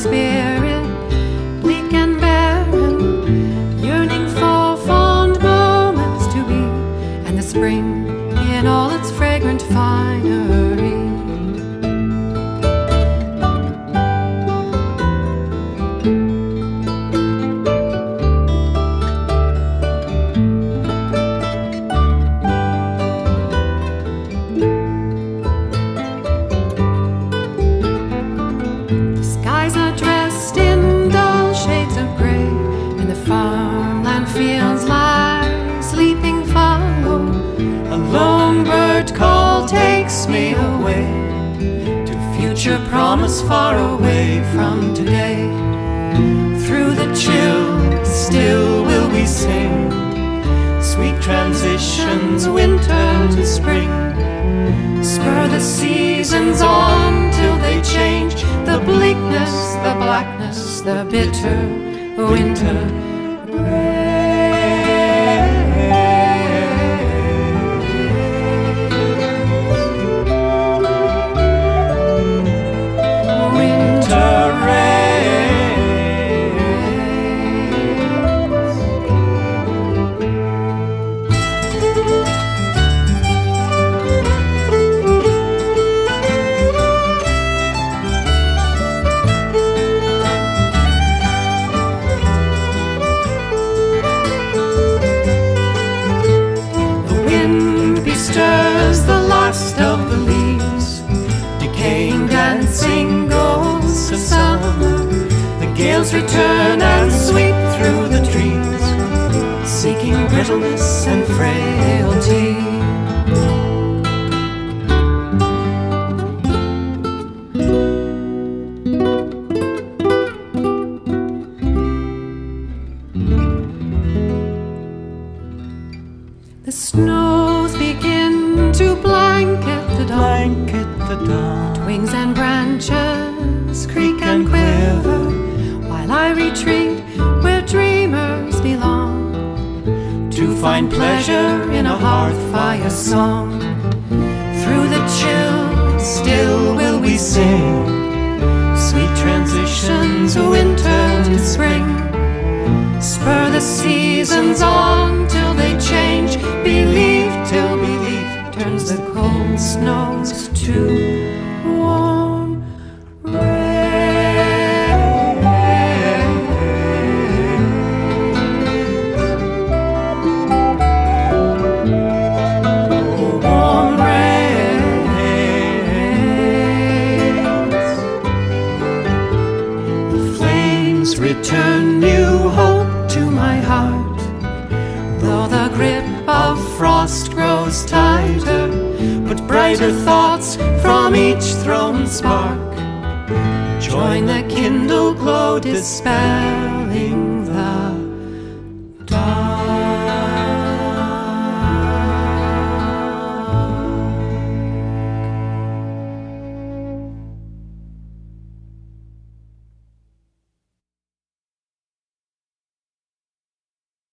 spirit, bleak and barren, yearning for fond moments to be, and the spring in all its fragrant finery. Skies are dressed in dull shades of gray, and the farmland feels like sleeping fallow. A lone bird call takes me away to future promise far away from today. Through the chill, still will we sing sweet transitions, winter to spring. Spur the seasons on till they change the bleakness, the blackness, the bitter winter. Stirs the last of the leaves, decaying, dancing ghosts of summer. The gales return and sweep through the trees, seeking brittleness and frailty. The snows begin to blanket the dawn. Twigs and branches creak and quiver, while I retreat where dreamers belong, to find pleasure in a hearth fire song. Through the chill, still will we sing sweet transitions, winter to spring. Spur the seasons on till they change, believe till belief turns the cold snows to warm return new hope to my heart, though the grip of frost grows tighter. But brighter thoughts from each thrown spark join the kindled glow, dispelling the